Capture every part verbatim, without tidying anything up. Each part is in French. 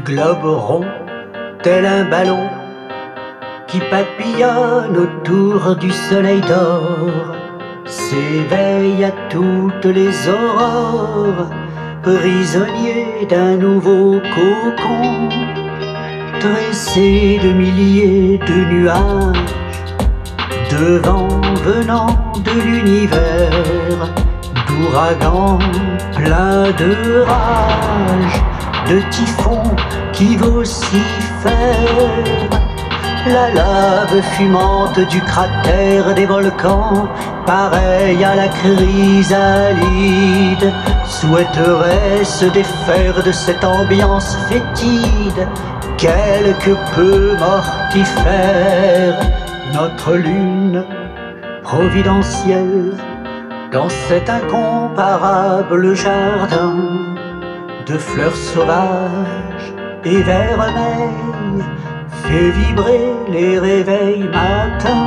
globe rond, tel un ballon qui papillonne autour du soleil d'or, s'éveille à toutes les aurores, prisonnier d'un nouveau cocon, tressé de milliers de nuages, de vents venant de l'univers, d'ouragans pleins de rage, de typhons qui vocifèrent. La lave fumante du cratère des volcans, pareille à la chrysalide, souhaiterait se défaire de cette ambiance fétide, quelque peu mortifère. Notre lune providentielle, dans cet incomparable jardin de fleurs sauvages et vermeilles, fait vibrer les réveils matins.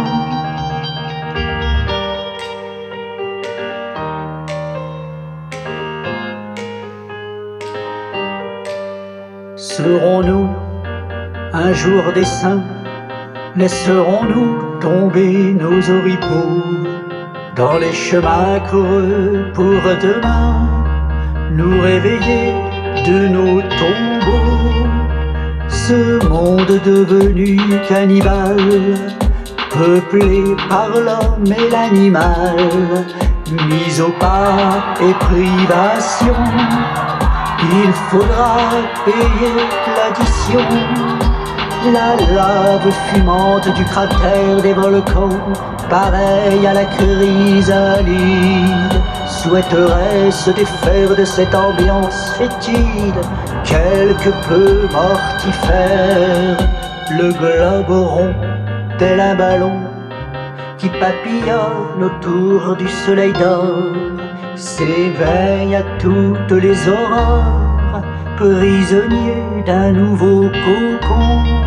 Serons-nous un jour des saints? Laisserons-nous tomber nos oripeaux dans les chemins creux pour demain nous réveiller de nos tombeaux? Ce monde devenu cannibale, peuplé par l'homme et l'animal, mis au pas et privation, il faudra payer l'addition. La lave fumante du cratère des volcans, pareille à la chrysalide, souhaiterait se défaire de cette ambiance fétide, quelque peu mortifère. Le globe rond, tel un ballon qui papillonne autour du soleil d'or, s'éveille à toutes les aurores, prisonnier d'un nouveau cocon.